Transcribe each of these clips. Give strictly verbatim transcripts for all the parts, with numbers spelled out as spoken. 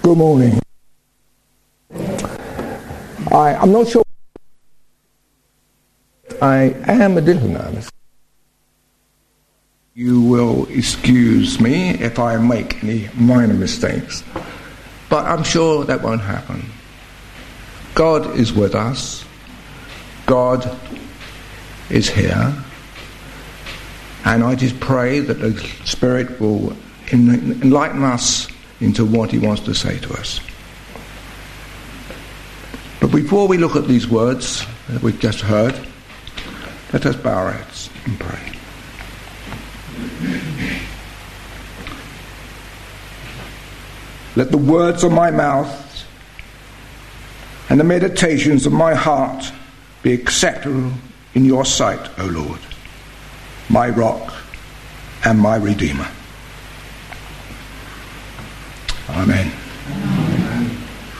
Good morning. I, I'm not sure. I am a little nervous. You will excuse me if I make any minor mistakes, but I'm sure that won't happen. God is with us. God is here. And I just pray that the Spirit will enlighten us into what He wants to say to us. But before we look at these words that we've just heard, let us bow our heads and pray. Let the words of my mouth and the meditations of my heart be acceptable in your sight, O Lord, my rock and my Redeemer. Amen. Amen.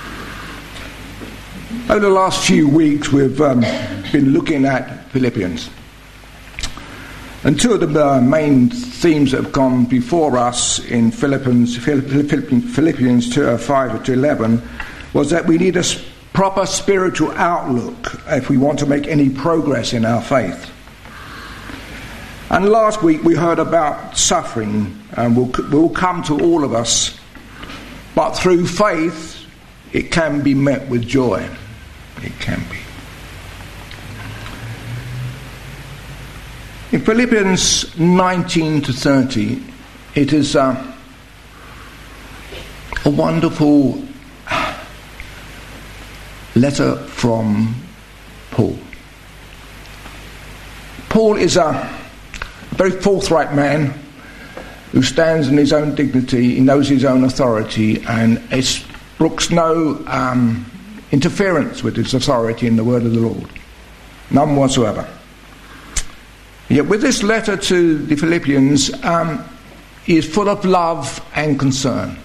Over the last few weeks we've um, been looking at Philippians. And two of the uh, main themes that have gone before us in Philippians, Philippians two, five to eleven was that we need a proper spiritual outlook if we want to make any progress in our faith. And last week we heard about suffering, and will will come to all of us, but through faith it can be met with joy. It can be. In Philippians nineteen to thirty, it is uh, a wonderful letter from Paul. Paul is a very forthright man who stands in his own dignity, he knows his own authority, and it brooks no um, interference with his authority in the word of the Lord. None whatsoever. Yet with this letter to the Philippians, um, he is full of love and concern.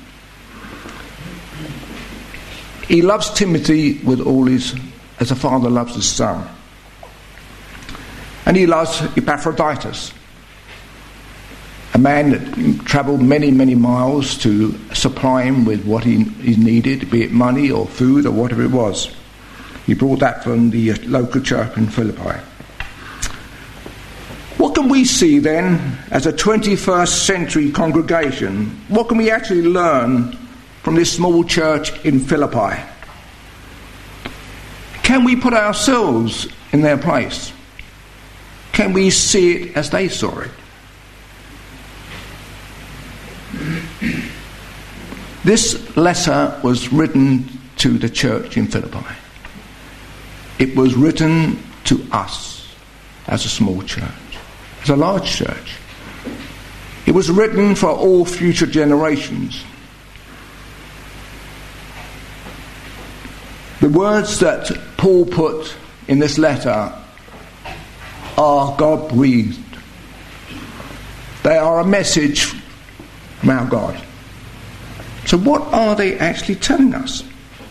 He loves Timothy with all his, as a father loves his son. And he loves Epaphroditus, a man that travelled many, many miles to supply him with what he, he needed, be it money or food or whatever it was. He brought that from the local church in Philippi. What can we see then as a twenty-first century congregation? What can we actually learn from this small church in Philippi? Can we put ourselves in their place? Can we see it as they saw it? This letter was written to the church in Philippi. It was written to us as a small church, as a large church. It was written for all future generations. The words that Paul put in this letter are God-breathed. They are a message from our God. So what are they actually telling us?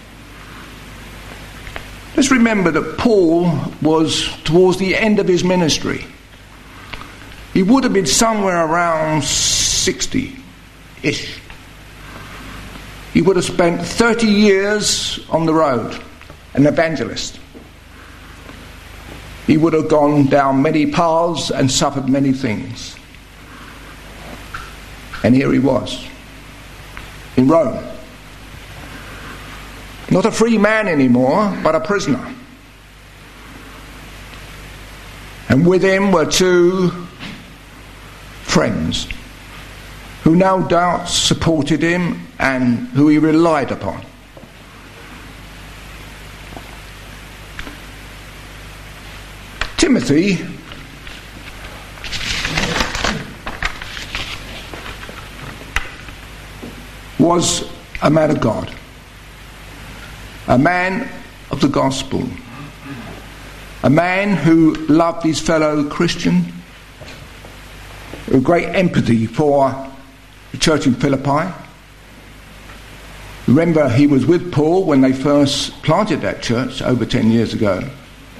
Let's remember that Paul was towards the end of his ministry. He would have been somewhere around sixty-ish. He would have spent thirty years on the road, an evangelist. He would have gone down many paths and suffered many things. And here he was, in Rome. Not a free man anymore, but a prisoner. And with him were two friends who no doubt supported him and who he relied upon. Timothy was a man of God, a man of the gospel, a man who loved his fellow Christian, with great empathy for the church in Philippi. Remember, he was with Paul when they first planted that church over ten years ago.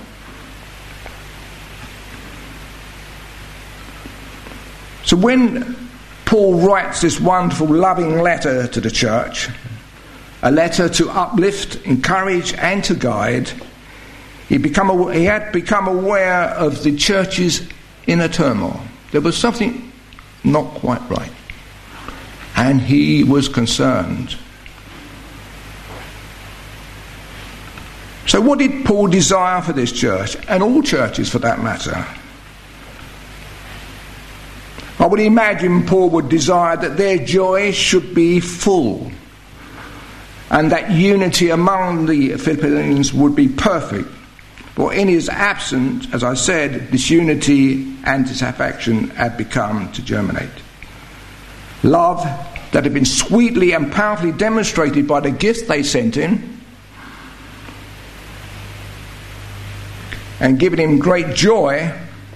So when Paul writes this wonderful, loving letter to the church, a letter to uplift, encourage and to guide, he, become, he had become aware of the church's inner turmoil. There was something not quite right. And he was concerned. So what did Paul desire for this church, and all churches for that matter? I would imagine Paul would desire that their joy should be full, and that unity among the Philippians would be perfect. For in his absence, as I said, this unity and dissatisfaction had begun to germinate. Love that had been sweetly and powerfully demonstrated by the gifts they sent him, and given him great joy,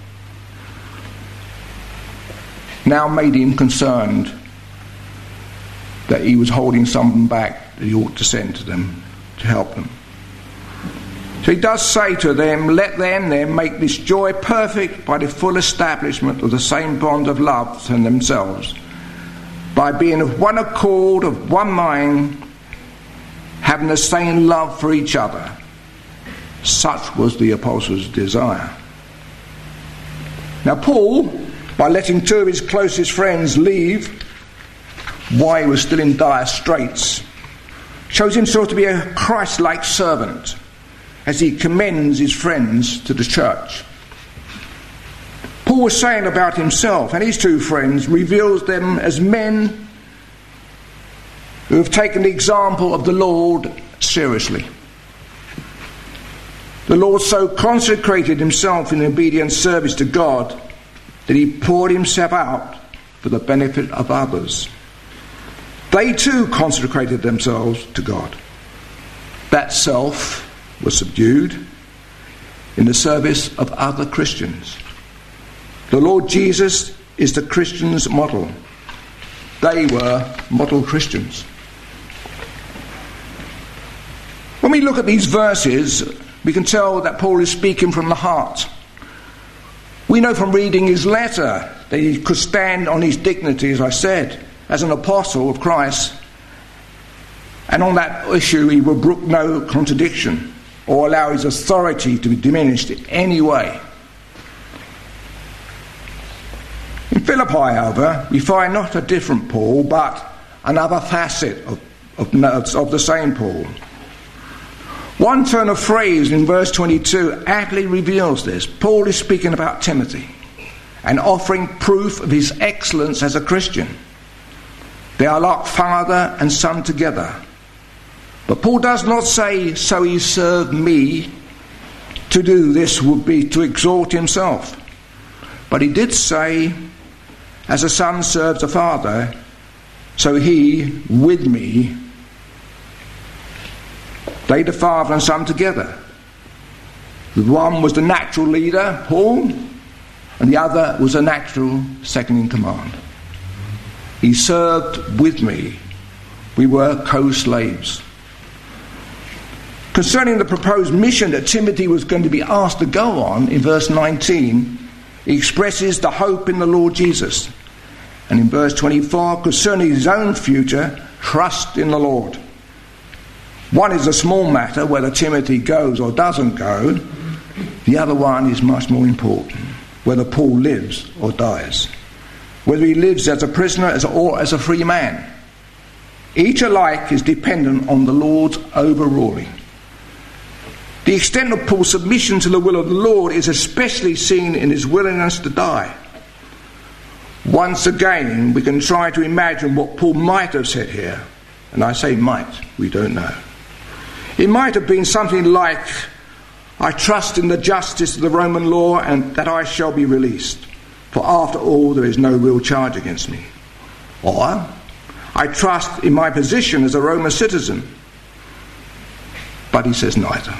now made him concerned that he was holding something back that he ought to send to them to help them. So he does say to them, let them then make this joy perfect by the full establishment of the same bond of love in themselves, by being of one accord, of one mind, having the same love for each other. Such was the apostles' desire. Now Paul, by letting two of his closest friends leave while he was still in dire straits, shows himself to be a Christ-like servant as he commends his friends to the church. Paul was saying about himself and his two friends, reveals them as men who have taken the example of the Lord seriously. The Lord so consecrated himself in obedient service to God that he poured himself out for the benefit of others. They too consecrated themselves to God. That self was subdued in the service of other Christians. The Lord Jesus is the Christian's model. They were model Christians. When we look at these verses, we can tell that Paul is speaking from the heart. We know from reading his letter that he could stand on his dignity, as I said, as an apostle of Christ. And on that issue he will brook no contradiction or allow his authority to be diminished in any way. In Philippi, however, we find not a different Paul, but another facet of, of, of the same Paul. One turn of phrase in verse twenty-two aptly reveals this. Paul is speaking about Timothy and offering proof of his excellence as a Christian. They are like father and son together. But Paul does not say, so he served me. To do this would be to exalt himself. But he did say, as a son serves a father, so he, with me, laid the father and son together. The one was the natural leader, Paul, and the other was a natural second in command. He served with me. We were co-slaves. Concerning the proposed mission that Timothy was going to be asked to go on, in verse nineteen, he expresses the hope in the Lord Jesus. And in verse twenty-four, concerning his own future, trust in the Lord. One is a small matter, whether Timothy goes or doesn't go. The other one is much more important, whether Paul lives or dies. Whether he lives as a prisoner or as a free man. Each alike is dependent on the Lord's overruling. The extent of Paul's submission to the will of the Lord is especially seen in his willingness to die. Once again, we can try to imagine what Paul might have said here. And I say might, we don't know. It might have been something like, I trust in the justice of the Roman law and that I shall be released. For after all, there is no real charge against me. Or, I trust in my position as a Roman citizen. But he says neither.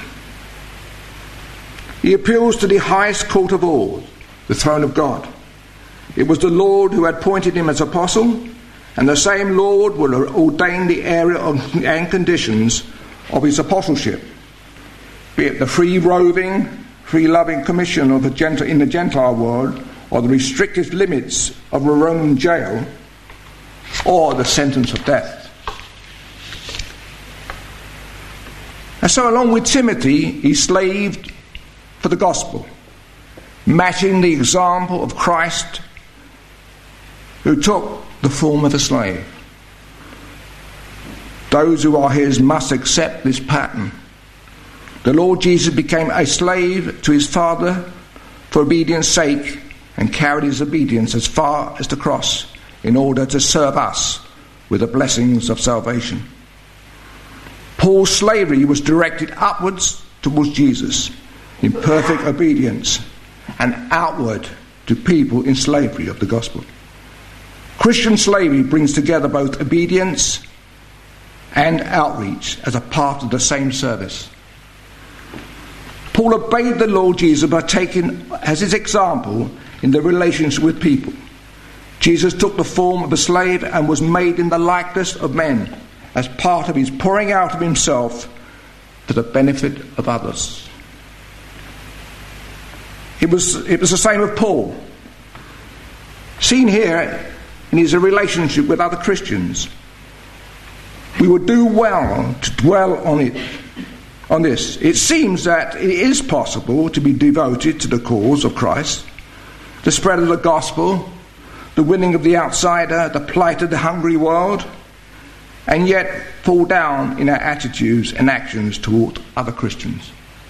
He appeals to the highest court of all, the throne of God. It was the Lord who had appointed him as apostle, and the same Lord will ordain the area of, and conditions of his apostleship, be it the free roving, free loving commission of the Gentile, in the Gentile world, or the restrictive limits of a Roman jail, or the sentence of death. And so along with Timothy, he slaved for the gospel, matching the example of Christ, who took the form of a slave. Those who are his must accept this pattern. The Lord Jesus became a slave to his Father for obedience' sake and carried his obedience as far as the cross in order to serve us with the blessings of salvation. Paul's slavery was directed upwards towards Jesus in perfect obedience and outward to people in slavery of the gospel. Christian slavery brings together both obedience and outreach as a part of the same service. Paul obeyed the Lord Jesus by taking as his example in the relations with people. Jesus took the form of a slave and was made in the likeness of men as part of his pouring out of himself for the benefit of others. It was, it was the same with Paul. Seen here in his relationship with other Christians, we would do well to dwell on it, on this. It seems that it is possible to be devoted to the cause of Christ, the spread of the gospel, the winning of the outsider, the plight of the hungry world, and yet fall down in our attitudes and actions toward other Christians.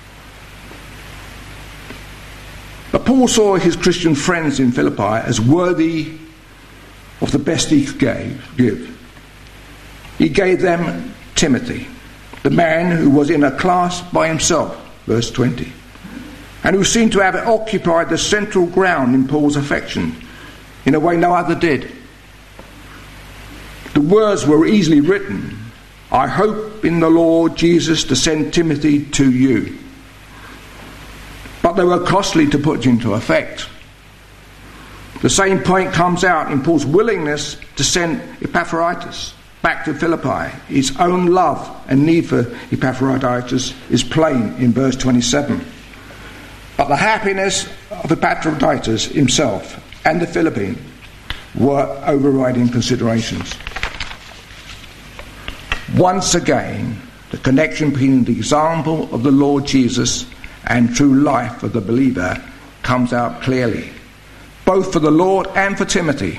But Paul saw his Christian friends in Philippi as worthy of the best he could give. He gave them Timothy, the man who was in a class by himself, verse twenty, and who seemed to have occupied the central ground in Paul's affection in a way no other did. The words were easily written, "I hope in the Lord Jesus to send Timothy to you." But they were costly to put into effect. The same point comes out in Paul's willingness to send Epaphroditus back to Philippi. His own love and need for Epaphroditus is plain in verse twenty-seven. But the happiness of Epaphroditus himself and the Philippians were overriding considerations. Once again, the connection between the example of the Lord Jesus and true life of the believer comes out clearly, both for the Lord and for Timothy.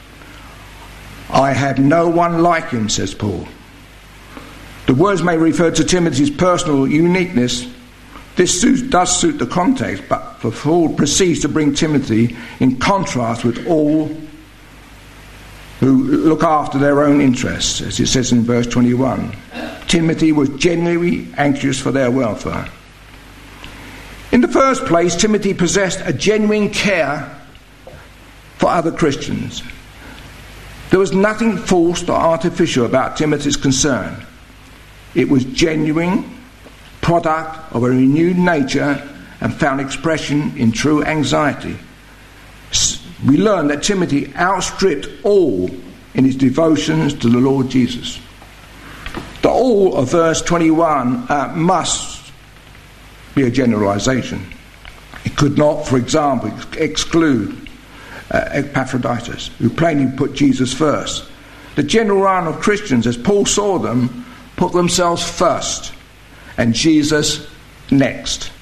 I have no one like him, says Paul. The words may refer to Timothy's personal uniqueness. This suits, does suit the context, but for Paul proceeds to bring Timothy in contrast with all who look after their own interests, as it says in verse twenty-one. Timothy was genuinely anxious for their welfare. In the first place, Timothy possessed a genuine care for other Christians. There was nothing forced or artificial about Timothy's concern. It was genuine, product of a renewed nature, and found expression in true anxiety. We learn that Timothy outstripped all in his devotions to the Lord Jesus. The all of verse twenty-one uh, must be a generalization. It could not, for example, exclude uh, Epaphroditus, who plainly put Jesus first. The general run of Christians, as Paul saw them, put themselves first and Jesus next.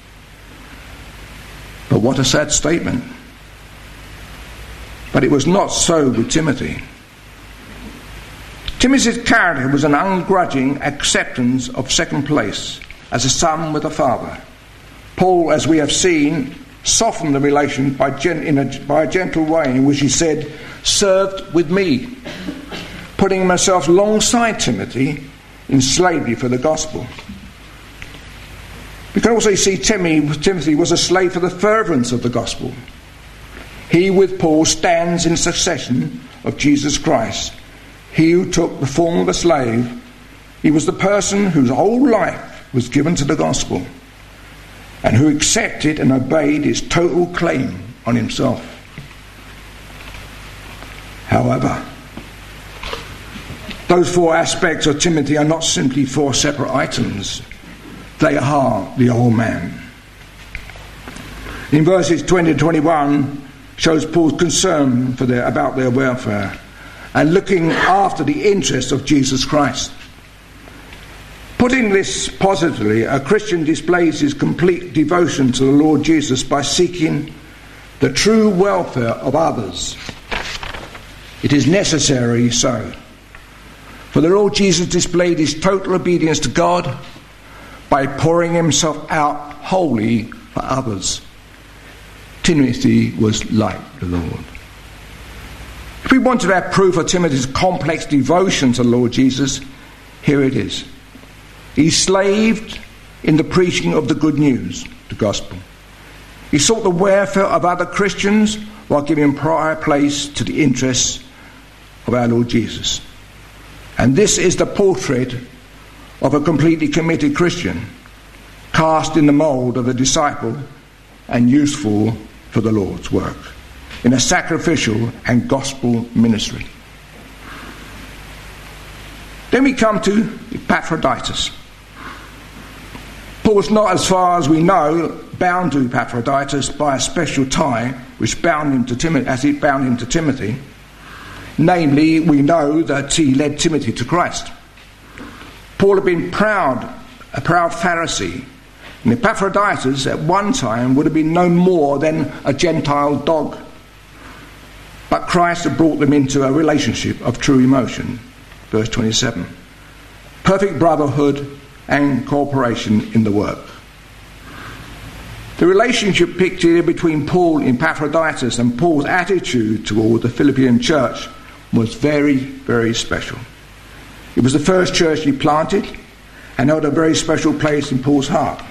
But what a sad statement. But it was not so with Timothy. Timothy's character was an ungrudging acceptance of second place as a son with a father. Paul, as we have seen, softened the relation by, gen- in a, by a gentle way in which he said, "served with me," putting himself alongside Timothy in slavery for the gospel. We can also see Timothy, Timothy was a slave for the furtherance of the gospel. He, with Paul, stands in succession of Jesus Christ. He who took the form of a slave, he was the person whose whole life was given to the gospel and who accepted and obeyed his total claim on himself. However, those four aspects of Timothy are not simply four separate items. They are the whole man. In verses twenty to twenty-one, shows Paul's concern for their, about their welfare and looking after the interests of Jesus Christ. Putting this positively, a Christian displays his complete devotion to the Lord Jesus by seeking the true welfare of others. It is necessary so. For the Lord Jesus displayed his total obedience to God by pouring himself out wholly for others. Timothy was like the Lord. If we want to have proof of Timothy's complex devotion to the Lord Jesus, here it is. He slaved in the preaching of the good news, the gospel. He sought the welfare of other Christians while giving prior place to the interests of our Lord Jesus. And this is the portrait of a completely committed Christian, cast in the mould of a disciple and useful for the Lord's work, in a sacrificial and gospel ministry. Then we come to Epaphroditus. Paul was not, as far as we know, bound to Epaphroditus by a special tie which bound him to Timothy, as it bound him to Timothy. Namely, we know that he led Timothy to Christ. Paul had been proud, a proud Pharisee, and Epaphroditus at one time would have been no more than a Gentile dog. But Christ had brought them into a relationship of true emotion. Verse twenty-seven. Perfect brotherhood and cooperation in the work. The relationship pictured here between Paul and Epaphroditus and Paul's attitude toward the Philippian church was very, very special. It was the first church he planted and held a very special place in Paul's heart.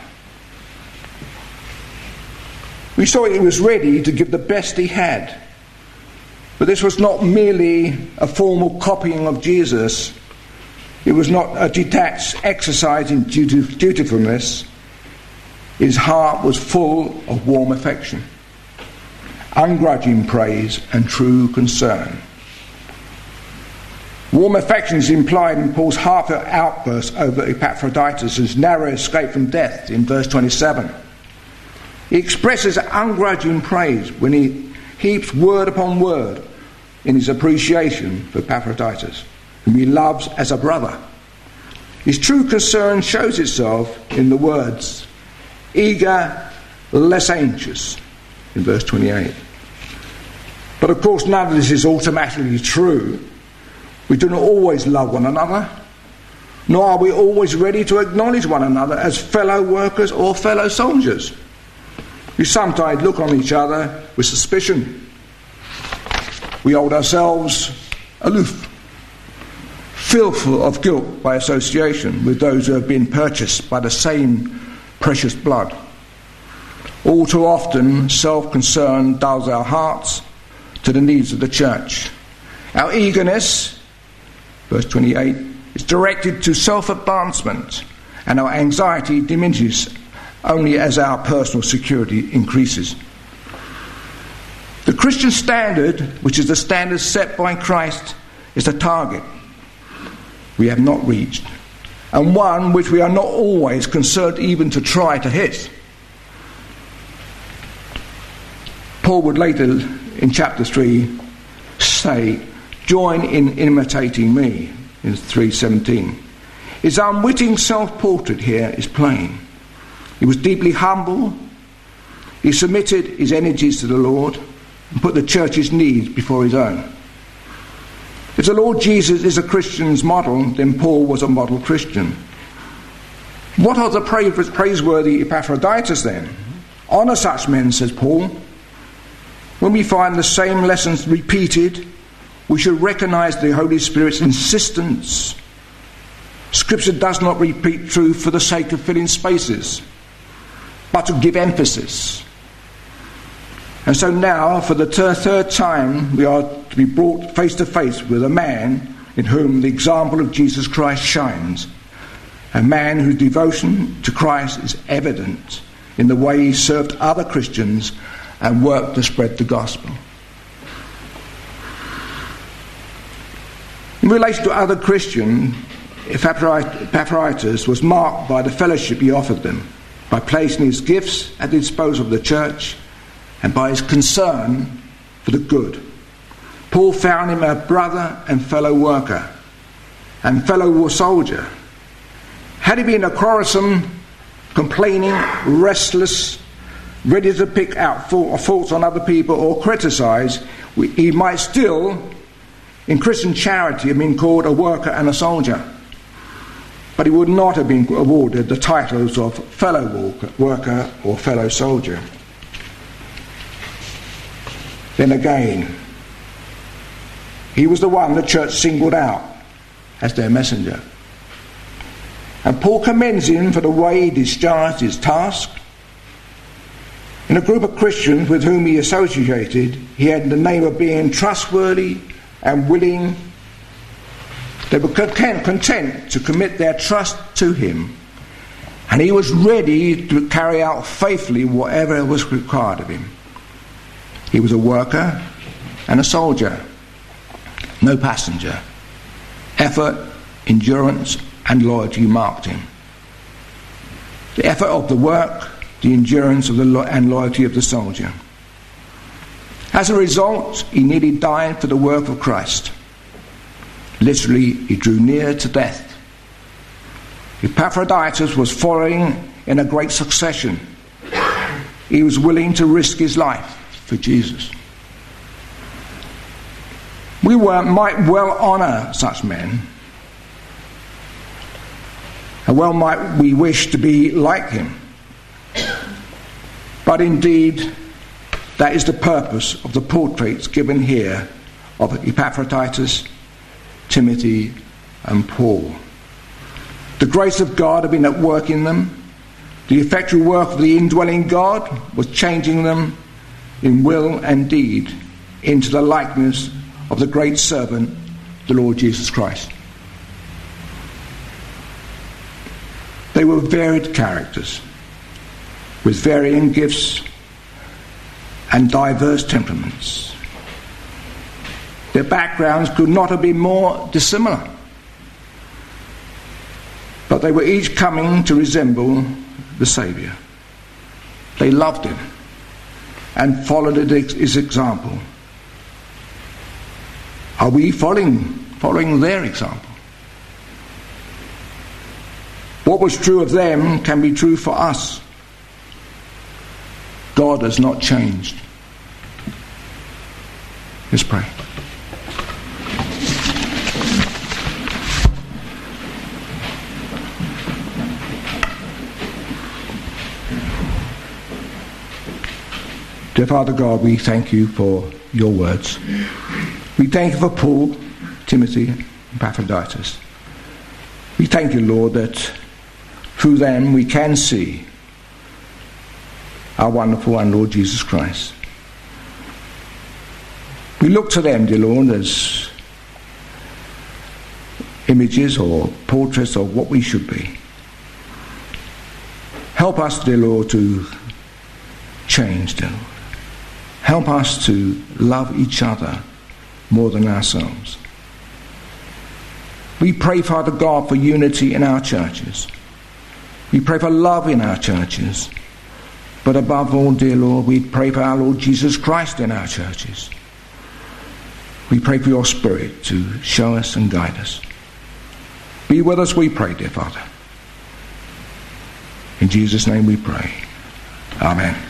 We saw he was ready to give the best he had. But this was not merely a formal copying of Jesus. It was not a detached exercise in dutif- dutifulness. His heart was full of warm affection, ungrudging praise and true concern. Warm affection is implied in Paul's heartfelt outburst over Epaphroditus' narrow escape from death in verse twenty-seven. He expresses ungrudging praise when he heaps word upon word in his appreciation for Epaphroditus, whom he loves as a brother. His true concern shows itself in the words, eager, less anxious, in verse twenty-eight. But of course none of this is automatically true. We do not always love one another, nor are we always ready to acknowledge one another as fellow workers or fellow soldiers. We sometimes look on each other with suspicion. We hold ourselves aloof, fearful of guilt by association with those who have been purchased by the same precious blood. All too often, self-concern dulls our hearts to the needs of the church. Our eagerness, verse twenty-eight, is directed to self-advancement, and our anxiety diminishes only as our personal security increases. The Christian standard, which is the standard set by Christ, is the target we have not reached, and one which we are not always concerned even to try to hit. Paul would later in chapter three say, join in imitating me, in three seventeen. His unwitting self-portrait here is plain. He was deeply humble. He submitted his energies to the Lord and put the church's needs before his own. If the Lord Jesus is a Christian's model, then Paul was a model Christian. What are the pra- praiseworthy Epaphroditus then? Honour such men, says Paul. When we find the same lessons repeated, we should recognise the Holy Spirit's insistence. Scripture does not repeat truth for the sake of filling spaces, but to give emphasis. And so now, for the ter- third time, we are to be brought face to face with a man in whom the example of Jesus Christ shines. A man whose devotion to Christ is evident in the way he served other Christians and worked to spread the gospel. In relation to other Christians, Epaphroditus was marked by the fellowship he offered them, by placing his gifts at the disposal of the church, and by his concern for the good. Paul found him a brother and fellow worker and fellow soldier. Had he been a quarrelsome, complaining, restless, ready to pick out faults on other people or criticise, he might still, in Christian charity, have been called a worker and a soldier. But he would not have been awarded the titles of fellow worker or fellow soldier. Then again, he was the one the church singled out as their messenger. And Paul commends him for the way he discharged his task. In a group of Christians with whom he associated, he had the name of being trustworthy and willing. They were content to commit their trust to him, and he was ready to carry out faithfully whatever was required of him. He was a worker and a soldier, no passenger. Effort, endurance, and loyalty marked him. The effort of the work, the endurance of the lo- and loyalty of the soldier. As a result, he nearly died for the work of Christ. Literally, he drew near to death. Epaphroditus was following in a great succession. He was willing to risk his life for Jesus. We were, might well honour such men, and well might we wish to be like him. But indeed, that is the purpose of the portraits given here of Epaphroditus, Timothy, and Paul. The grace of God had been at work in them. The effectual work of the indwelling God was changing them in will and deed into the likeness of the great servant, the Lord Jesus Christ. They were varied characters with varying gifts and diverse temperaments. Their backgrounds could not have been more dissimilar, but they were each coming to resemble the Saviour. They loved him and followed his example. Are we following, following their example? What was true of them can be true for us. God has not changed. Let's pray. Dear Father God, we thank you for your words. We thank you for Paul, Timothy, and Epaphroditus. We thank you, Lord, that through them we can see our wonderful and Lord Jesus Christ. We look to them, dear Lord, as images or portraits of what we should be. Help us, dear Lord, to change, dear Lord. Help us to love each other more than ourselves. We pray, Father God, for unity in our churches. We pray for love in our churches. But above all, dear Lord, we pray for our Lord Jesus Christ in our churches. We pray for your Spirit to show us and guide us. Be with us, we pray, dear Father. In Jesus' name we pray. Amen.